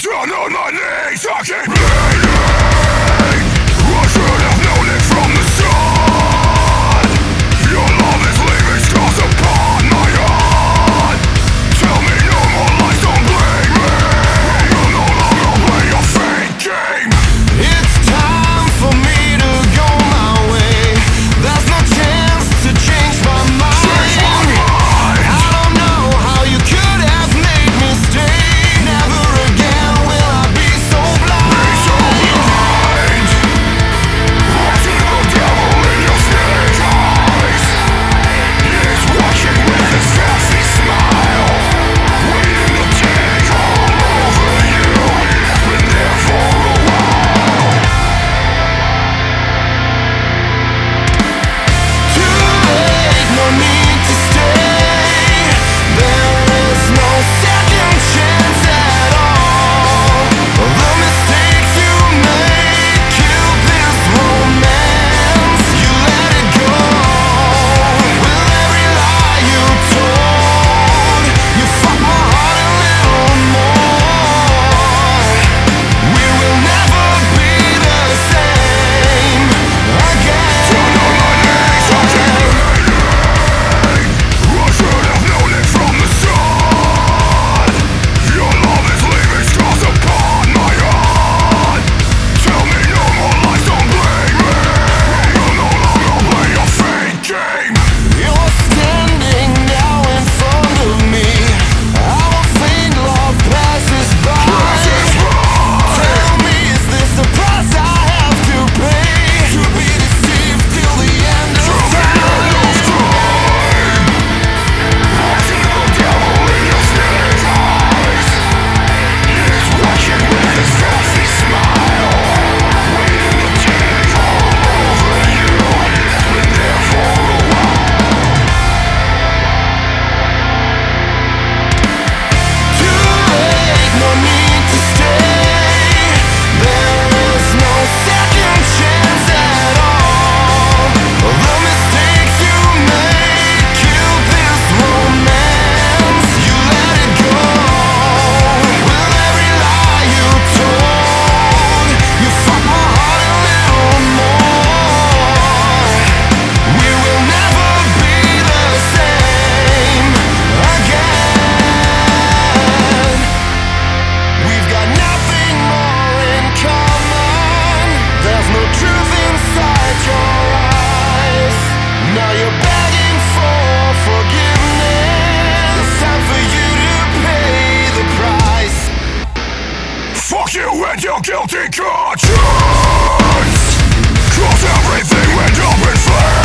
Down on my knees, I keep bleeding. I should have known it from the start. Your love is leaving scars upon my heart. Tell me no more lies, don't blame me. You'll no longer play your fake game. It's time for me to go my way. There's no chance to change my mind. I don't know how you could have made me stay. Never again will I be so blind. Watching the devil in your snake eyes. He's watching with his filthy smile, waiting to take all over you. He's been there for a while. Too late, no need to stay. There is no second chance at all. The mistakes you made killed this romance. You let it go. With every lie you told, you fucked my heart a little more. We will never be the same again. Down on my knees, I keep bleeding. I should have known it from the start. Your love is leaving scars upon my heart. Tell me no more lies, don't blame me. You'll no longer play your fake game. You're standing now in front of me. Our faint love passes by. Tell me, is this the price I have to pay? To be deceived till the end of time. Watching the devil in your snake eyes. He's watching with his filthy smile, waiting to take all over you. He's been there for a while. Too late, no need to stay. There is no second chance at all. The mistakes you made killed this romance. You let it go. With every lie you told, you fucked my heart a little more. We will never be the same again. We've got nothing more in common. There's no truth inside your eyes. Now you're begging for forgiveness. Time for you to pay the price. Fuck you and your guilty conscience. 'Cause everything went up in flames.